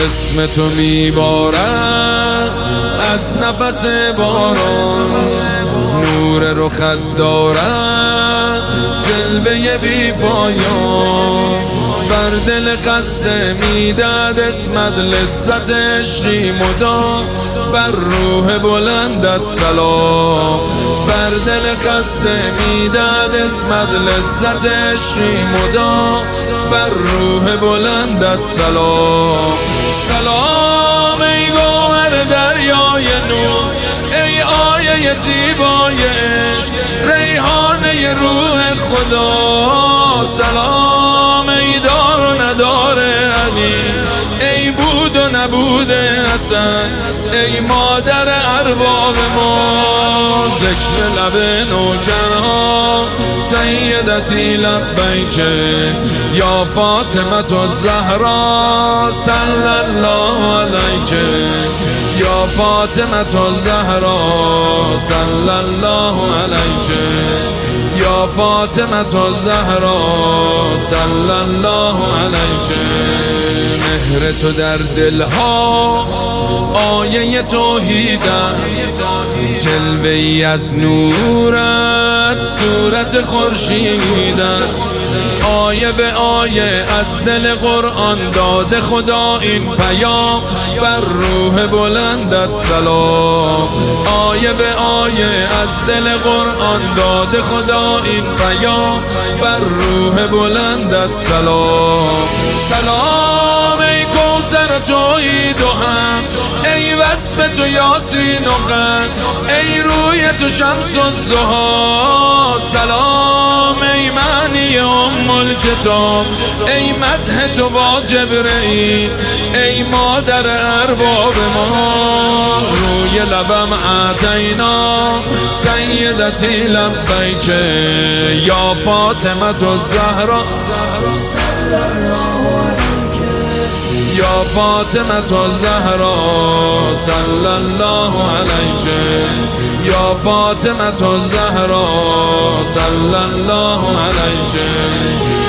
اسم تو میبارد از نفس باران، نور رخت دارد جلوه بی پایان. بر دل خسته میداد اسمت لذت عشقی مدام، بر روح بلندت سلام. بر دل خسته میداد اسمت لذت عشقی مدام، بر روح بلندت سلام. سلام ای گوهر دریای نور، ای آیه زیبای عشق، ریحانه روح خدا. سلام ای دار و ندار علی، ای بود و نبود حسن، ای مادر ارباب ما. ذکر لب نوجوان سیدتی لبیک یا فاطمه الزهرا صلی الله علیک، یا فاطمه الزهرا صلی الله علیک، یا فاطمه الزهرا صلی الله علیک. مهر تو در دلها آیه توحید است، جلوه ای از نورت صورت خورشید است. آیه به آیه از دل قرآن داده خدا این پیام، بر روح بلندت سلام. آیه به آیه از دل قرآن داده خدا این پیام، بر روح بلندت سلام. سلام ای کوثر توحید و هم، ای وصف تو یاسین و قند، ای روی تو شمس الضحی. سلام ای معنی ام الکتاب، ای مدح تو با جبرئیل، ای مادر ارباب ما. روی لبم اعطینا سیدتی لبیک یا فاطمه الزهرا، یا فاطمه الزهرا صلی الله علیک، یا فاطمه الزهرا صلی الله علیک.